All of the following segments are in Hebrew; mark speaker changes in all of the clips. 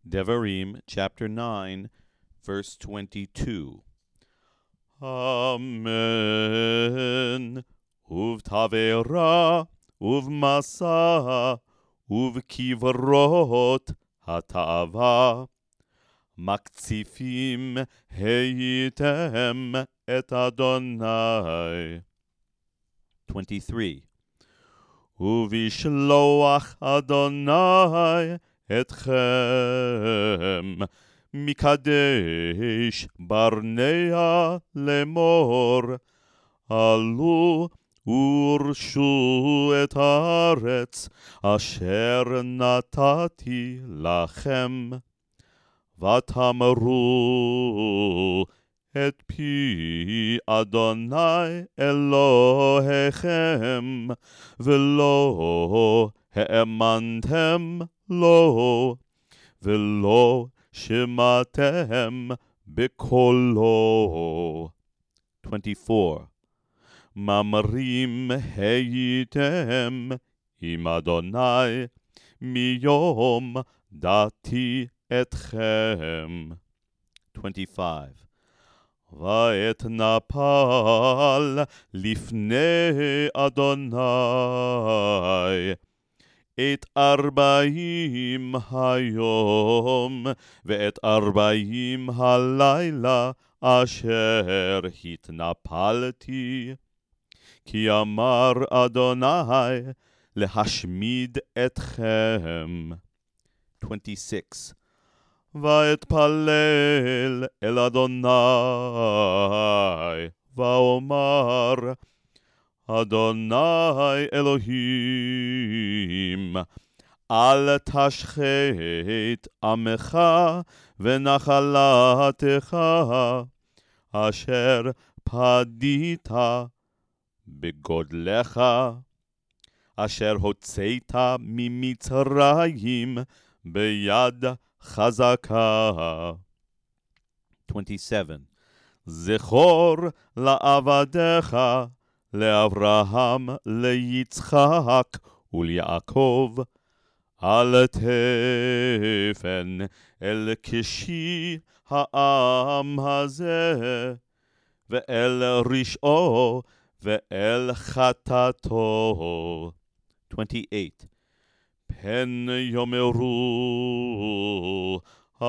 Speaker 1: Devarim, chapter 9, verse 22. Amen. Uvtavera, uvmasa, uvkivrot hatava. Maktsifim heitem et Adonai. 23. Uvishloach Adonai etchem mikadesh barnea lemor alu urshu et haaretz asher natati lachem vatamru et pi Adonai Elohechem velo האמנתם לו, ולא שמעתם בקולו. 24. מאמרים הייתם עם אדוני מיום דעתי אתכם. 25. ואתנפל לפני אדוני את 40 היום ואת 40 הלילה אשר התנפלתי. כי אמר אדוני להשמיד אתכם. 26. ואתפלל אל אדוני ואומר אדוני אלוהים, אל תשחית עמך ונחלתך, אשר פדית בגודלך, אשר הוצאת ממצרים ביד חזקה. 27. זכור לעבדיך, לאברהם, ליצחק וליעקב, אל תפן אל כשי העם הזה, ואל רשעו ואל חטאתו. 28. פן יאמרו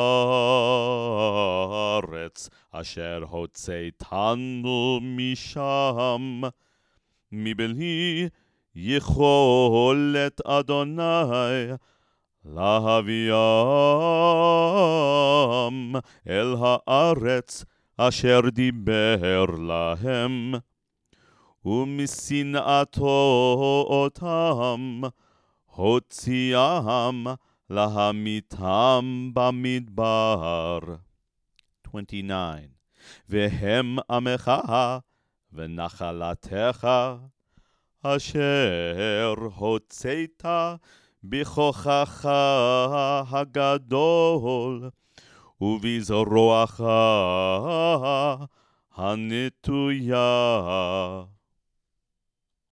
Speaker 1: הארץ אשר הוצאתנו משם, מבלי יכולת אדוני להביאם אל הארץ אשר דיבר להם, ומשנאתו אותם הוציאם להמיתם במדבר. 29. והם עמך ונחלתך, אשר הוצאת בכוחך הגדול, ובזרועך הנטויה.